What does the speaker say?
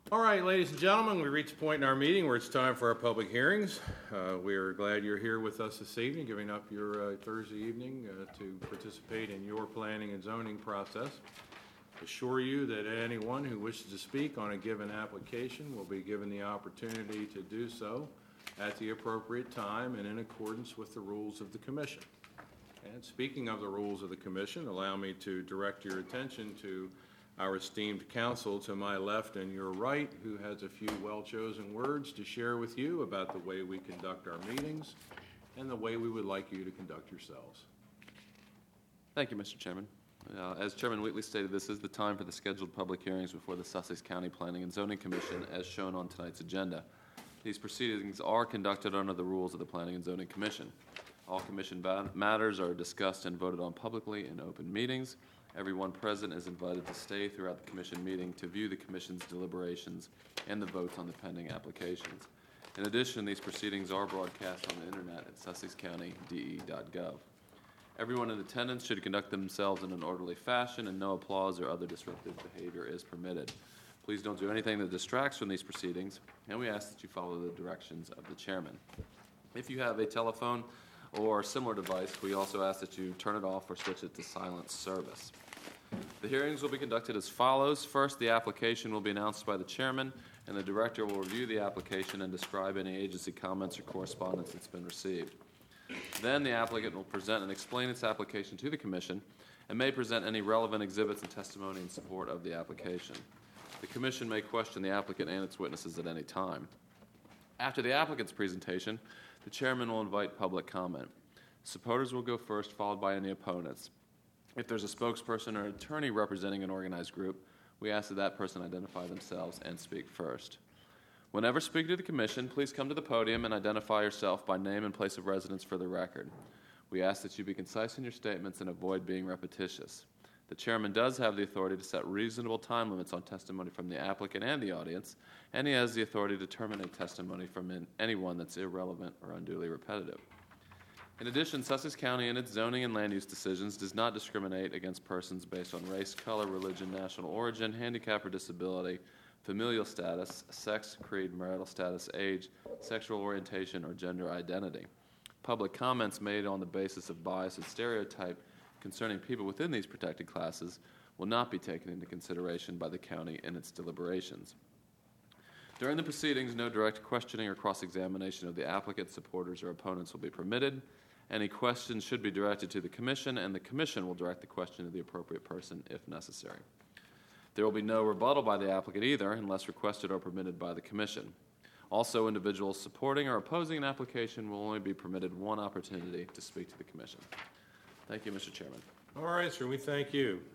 All right, ladies and gentlemen, we reached a point in our meeting where it's time for our public hearings. We are glad you're here with us this evening, giving up your Thursday evening to participate in your planning and zoning process. Assure you that anyone who wishes to speak on a given application will be given the opportunity to do so at the appropriate time and in accordance with the rules of the Commission. And speaking of the rules of the Commission, allow me to direct your attention to our esteemed counsel to my left and your right, who has a few well-chosen words to share with you about the way we conduct our meetings and the way we would like you to conduct yourselves. Thank you, Mr. Chairman. As Chairman Wheatley stated, this is the time for the scheduled public hearings before the Sussex County Planning and Zoning Commission, as shown on tonight's agenda. These proceedings are conducted under the rules of the Planning and Zoning Commission. All Commission matters are discussed and voted on publicly in open meetings. Everyone present is invited to stay throughout the Commission meeting to view the Commission's deliberations and the votes on the pending applications. In addition, these proceedings are broadcast on the internet at sussexcountyde.gov. Everyone in attendance should conduct themselves in an orderly fashion, and no applause or other disruptive behavior is permitted. Please don't do anything that distracts from these proceedings, and we ask that you follow the directions of the chairman. If you have a telephone or similar device, we also ask that you turn it off or switch it to silent service. The hearings will be conducted as follows. First, the application will be announced by the chairman, and the director will review the application and describe any agency comments or correspondence that's been received. Then the applicant will present and explain its application to the Commission and may present any relevant exhibits and testimony in support of the application. The Commission may question the applicant and its witnesses at any time. After the applicant's presentation, the chairman will invite public comment. Supporters will go first, followed by any opponents. If there's a spokesperson or attorney representing an organized group, we ask that that person identify themselves and speak first. Whenever speaking to the Commission, please come to the podium and identify yourself by name and place of residence for the record. We ask that you be concise in your statements and avoid being repetitious. The chairman does have the authority to set reasonable time limits on testimony from the applicant and the audience, and he has the authority to terminate testimony from anyone that's irrelevant or unduly repetitive. In addition, Sussex County in its zoning and land use decisions does not discriminate against persons based on race, color, religion, national origin, handicap or disability, familial status, sex, creed, marital status, age, sexual orientation, or gender identity. Public comments made on the basis of bias and stereotype concerning people within these protected classes will not be taken into consideration by the county in its deliberations. During the proceedings, no direct questioning or cross-examination of the applicant, supporters, or opponents will be permitted. Any questions should be directed to the Commission, and the Commission will direct the question to the appropriate person if necessary. There will be no rebuttal by the applicant either, unless requested or permitted by the Commission. Also, individuals supporting or opposing an application will only be permitted one opportunity to speak to the Commission. Thank you, Mr. Chairman. All right, sir, we thank you.